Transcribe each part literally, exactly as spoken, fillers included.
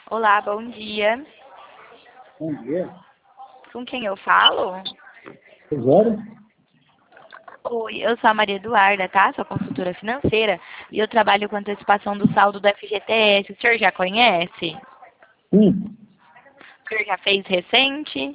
Olá, bom dia. Bom dia. Com quem eu falo? Rogério? Oi, eu sou a Maria Eduarda, tá? Sou consultora financeira e eu trabalho com antecipação do saldo do F G T S. O senhor já conhece? Sim. O senhor já fez recente?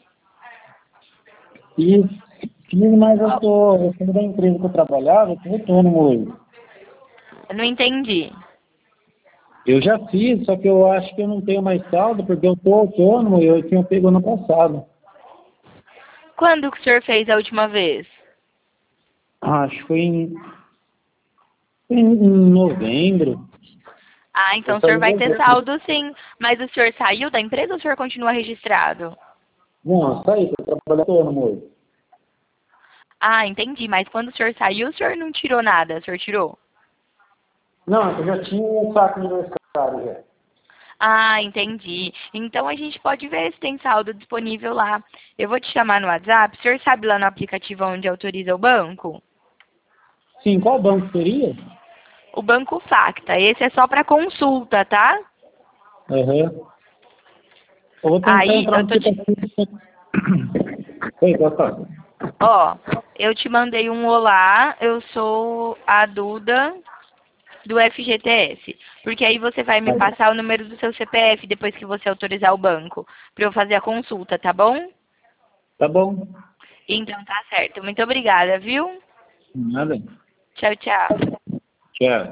E, sim, mas eu Oh, tô, eu sou da empresa que eu trabalhava, eu tô autônomo hoje. eu não entendi. Eu já fiz, só que eu acho que eu não tenho mais saldo, porque eu tô autônomo e eu tinha pego ano passado. Quando que o senhor fez a última vez? Acho que foi em, foi em novembro. Ah, Eu então o saí senhor em vai ter dezembro. saldo sim. Mas o senhor saiu da empresa ou o senhor continua registrado? Não, eu saí, eu trabalho autônomo hoje. Ah, entendi. Mas quando o senhor saiu, o senhor não tirou nada. O senhor tirou? Não, eu já tinha um saco universitário já. Ah, entendi. Então a gente pode ver se tem saldo disponível lá. Eu vou te chamar no WhatsApp. O senhor sabe lá no aplicativo onde autoriza o banco? Sim, qual banco seria? O Banco Facta. Esse é só para consulta, tá? Aham. Eu vou tentar Aí entrar eu no tô te... aplicativo. Oi, pode falar. Ó, eu te mandei um olá. Eu sou a Duda do F G T S. Porque aí você vai me passar o número do seu C P F depois que você autorizar o banco para eu fazer a consulta, tá bom? Tá bom. Então tá certo. Muito obrigada, viu? Nada. Tchau, tchau. Tchau.